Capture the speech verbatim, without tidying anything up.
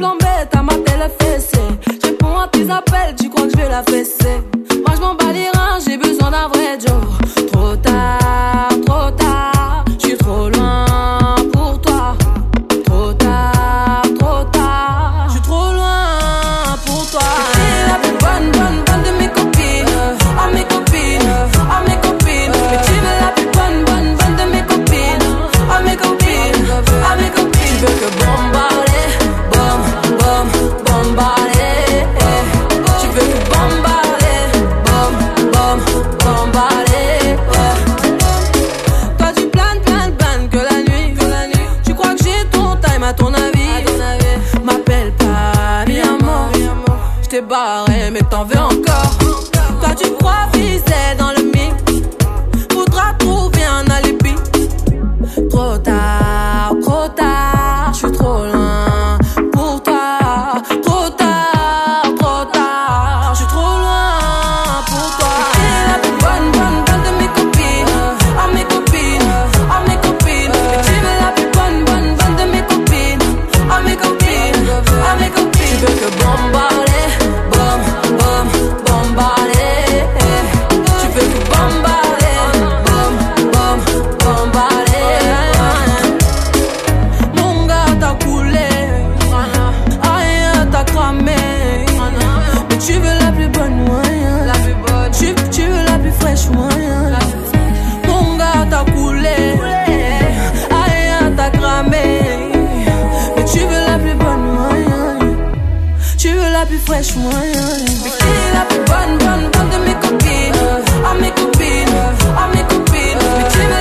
t'embêtes à mater le fessé. Je réponds à tes appels, tu crois que je vais la fesser. Moi je m'en bats les reins, j'ai besoin d'un vrai Joe. Trop tard, trop tard, je suis trop loin pour toi. Trop tard, trop tard, je suis trop loin pour toi. T'es la plus bonne, bonne, bonne de mes copines. Oh mes copines, oh mes copines. Mais tu veux la plus bonne, bonne, bonne de mes copines. Oh mes copines, oh mes copines. Tu veux que bombarder, bom, bom, bombarder. Tu veux que bombarder, bom, bom, bombarder. Toi tu planes, planes, planes que la nuit, que la nuit. Tu crois que j'ai ton time à ton avis, m'appelle pas mi amor. Je t'ai barré mais t'en veux encore. Toi tu crois viser dans le mix, faudra trouver un alibi. Trop tard, trop tard, je suis trop loin pour toi. Trop tard, trop tard, je suis trop loin pour toi. T'es la plus bonne, bonne, bonne de mes copines. Oh mes copines, oh mes copines. Mais tu veux la plus bonne, bonne, bonne de mes copines. Oh mes copines, oh mes copines. Tu veux que bombarder, bom, bom, bombarder. Tu veux que bombarder, bom, bom, bombarder. Mon gars t'as coulé, aïe t'as cramé. Mais tu veux la plus bonne, ouais. Tu, tu veux la plus fraîche, ouais. Mon gars t'as coulé, aïe t'as cramé. Mais tu veux la plus bonne, ouais. Tu veux la plus fraîche, ouais. Mais qui est la plus bonne, bonne, bonne de mes copines? Oh mes copines, oh mes copines. Mais tu veux